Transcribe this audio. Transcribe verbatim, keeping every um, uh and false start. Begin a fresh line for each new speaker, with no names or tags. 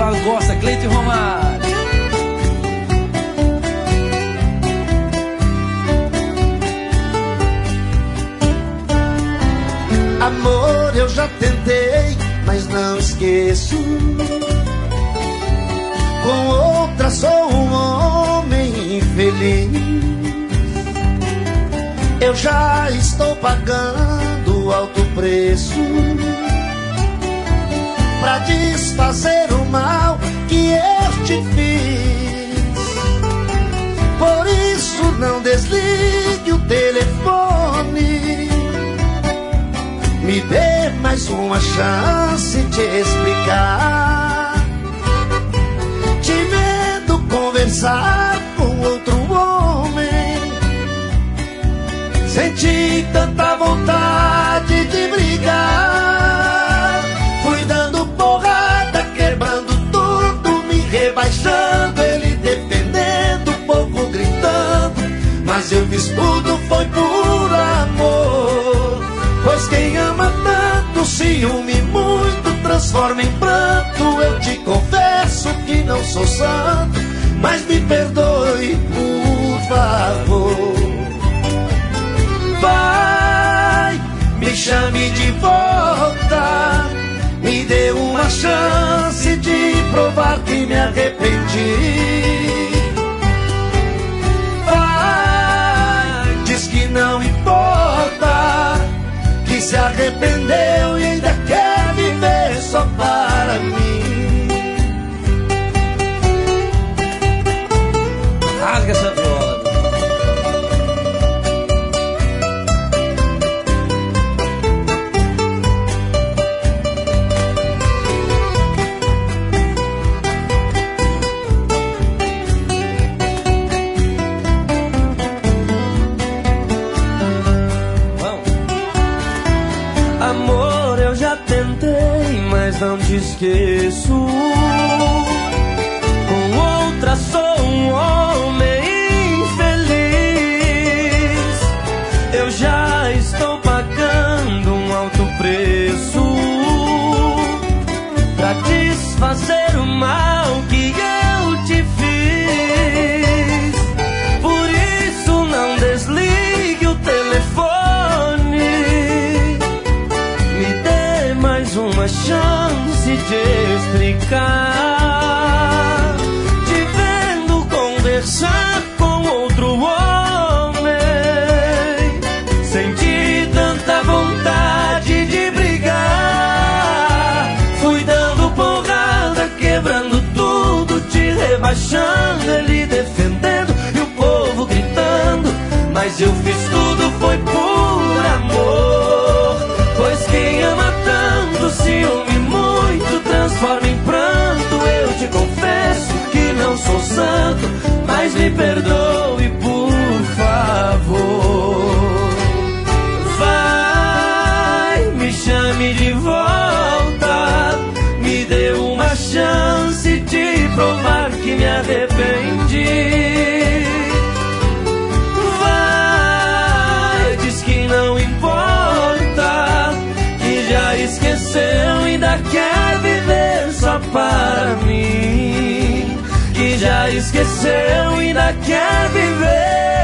Eduardo Costa, Cleiton e Romário.
Amor, eu já tentei, mas não esqueço. Com outra sou um homem infeliz. Eu já estou pagando alto preço pra desfazer o mal que eu te fiz. Por isso não desligue o telefone. Me dê mais uma chance de explicar. Te vendo conversar com outro homem, senti tanta vontade de brigar. Fui dando porrada, quebrando tudo, me rebaixando, ele defendendo, o povo gritando. Mas eu fiz tudo, foi por amor. Pois quem ama tanto, ciúme muito, transforma em pranto. Eu te confesso que não sou santo, mas me perdoe, por favor. Vai, me chame de volta, me dê uma chance de provar que me arrependi. Vai, diz que não importa, que se arrependeu e ainda quer viver só para mim.
Rasga essa viola.
Amor, eu já tentei, mas não te esqueço. Com outra sou um homem infeliz. Eu já estou pagando um alto preço pra desfazer o mal que eu te fiz. Por isso não desligue o telefone. Me dê mais uma chance de explicar. Te vendo conversar com outro homem, senti tanta vontade de brigar. Fui dando porrada, quebrando tudo, te rebaixando, ele defendendo e o povo gritando. Mas eu fiz tudo, foi por amor. Pois quem ama tanto, ciúme muito, transforma em pranto. Eu te confesso que não sou santo, mas me perdoe, por favor. Vai, me chame de volta, me dê uma chance de provar que me arrependi. Vai, diz que não importa, que já esqueceu, ainda quer viver só para mim. Que já esqueceu, ainda quer viver